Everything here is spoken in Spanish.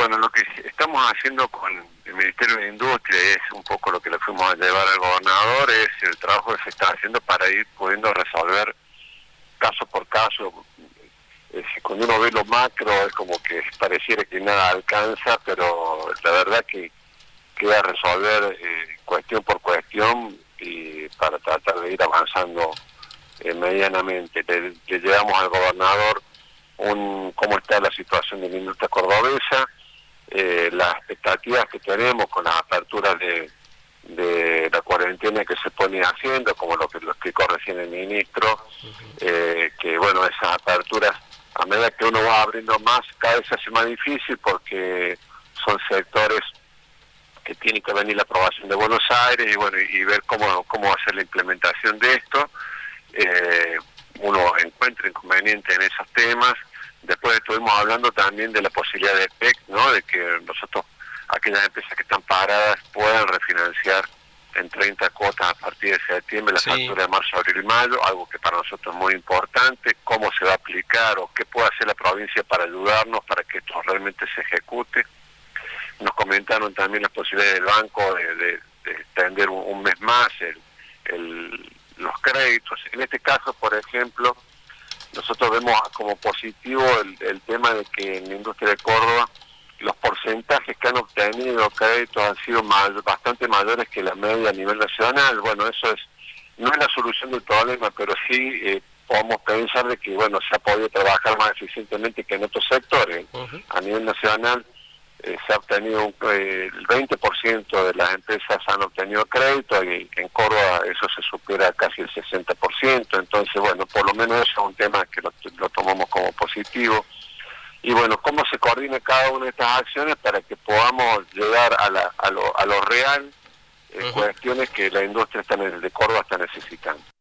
Bueno, lo que estamos haciendo con el Ministerio de Industria es un poco lo que le fuimos a llevar al gobernador, es el trabajo que se está haciendo para ir pudiendo resolver caso por caso. Cuando uno ve lo macro es como que pareciera que nada alcanza, pero la verdad que queda resolver cuestión por cuestión y para tratar de ir avanzando medianamente. Le llevamos al gobernador cómo está la situación de la industria cordobesa, las expectativas que tenemos con las aperturas de la cuarentena que se pone haciendo, como lo explicó recién el ministro, que bueno, esas aperturas, a medida que uno va abriendo más, cada vez se hace más difícil porque son sectores que tiene que venir la aprobación de Buenos Aires y bueno, y ver cómo hacer la implementación de esto. Uno encuentra inconveniente en esos temas. Después estuvimos hablando también de la posibilidad de PEC, ¿no? De que nosotros, aquellas empresas que están paradas, puedan refinanciar en 30 cuotas a partir de septiembre la factura de marzo, abril y mayo, algo que para nosotros es muy importante. Cómo se va a aplicar o qué puede hacer la provincia para ayudarnos para que esto realmente se ejecute. Nos comentaron también las posibilidades del banco de extender un mes más los créditos. En este caso, por ejemplo, nosotros vemos como positivo el tema de que en la industria de Córdoba los porcentajes que han obtenido créditos han sido bastante mayores que la media a nivel nacional. Bueno, eso no es la solución del problema, pero sí podemos pensar de que bueno, se ha podido trabajar más eficientemente que en otros sectores. A nivel nacional se ha obtenido el 20% de las empresas han obtenido crédito y en Córdoba eso se supera casi el 60%. Entonces, bueno, por lo menos eso es un tema que lo tomamos como positivo. Y bueno, cómo se coordina cada una de estas acciones para que podamos llegar a lo real, cuestiones que la industria de Córdoba está necesitando.